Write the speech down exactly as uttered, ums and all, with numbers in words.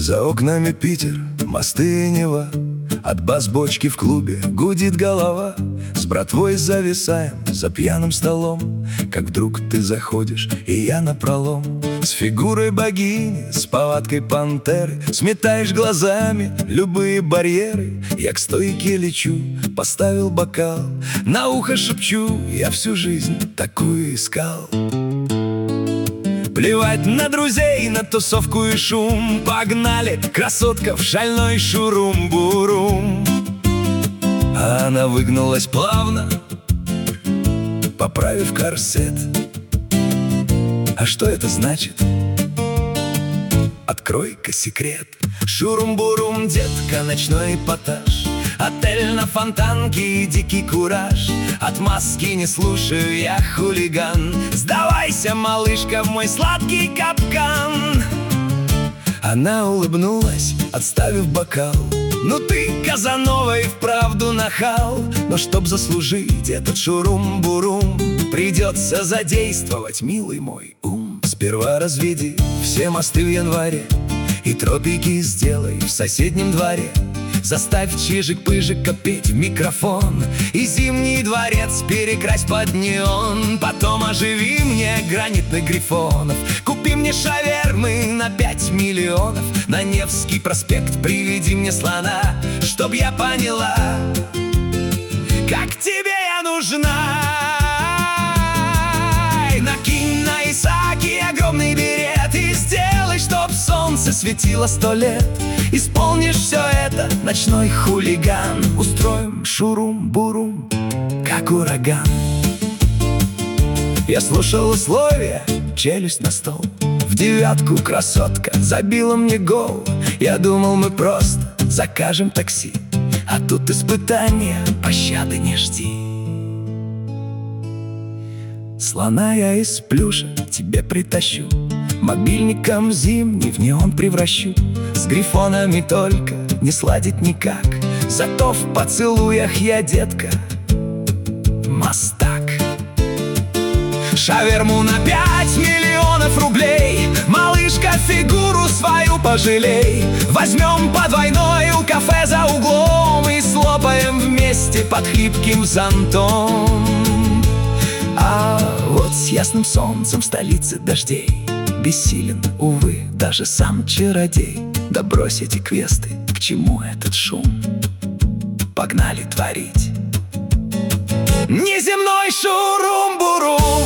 За окнами Питер, мосты и Нева. От бас-бочки в клубе гудит голова. С братвой зависаем за пьяным столом, как вдруг ты заходишь, и я напролом. С фигурой богини, с повадкой пантеры, сметаешь глазами любые барьеры. Я к стойке лечу, поставил бокал, на ухо шепчу: я всю жизнь такую искал. Плевать на друзей, на тусовку и шум. Погнали, красотка, в шальной шурум-бурум. А она выгнулась плавно, поправив корсет. А что это значит? Открой-ка секрет. Шурум-бурум, детка, ночной эпатаж, отель на Фонтанке и дикий кураж. От маски не слушаю я хулиган. Сдавайся, малышка, в мой сладкий капкан. Она улыбнулась, отставив бокал. Ну ты, Казанова, и вправду нахал. Но чтоб заслужить этот шурум-бурум, придется задействовать, милый мой, ум. Сперва разведи все мосты в январе и тропики сделай в соседнем дворе. Заставь чижик-пыжика петь в микрофон и Зимний дворец перекрась под неон. Потом оживи мне гранитных грифонов, купи мне шавермы на пять миллионов. На Невский проспект приведи мне слона, чтоб я поняла, как тебе я нужна. Накинь на Исааки огромный берет и сделай, чтоб солнце светило сто лет. Исполнишь все это, ночной хулиган. Устроим шурум-бурум, как ураган. Я слушал условия, челюсть на стол. В девятку красотка забила мне гол. Я думал, мы просто закажем такси, а тут испытание, пощады не жди. Слона я из плюша тебе притащу, мобильником зимний в неон превращу. С грифонами только не сладить никак, зато в поцелуях я, детка, мастак. Шаверму на пять миллионов рублей, малышка, фигуру свою пожалей. Возьмем по двойной у кафе за углом и слопаем вместе под хлипким зонтом. А вот с ясным солнцем в столице дождей бессилен, увы, даже сам чародей. Да брось эти квесты, к чему этот шум? Погнали творить неземной шурум-бурум.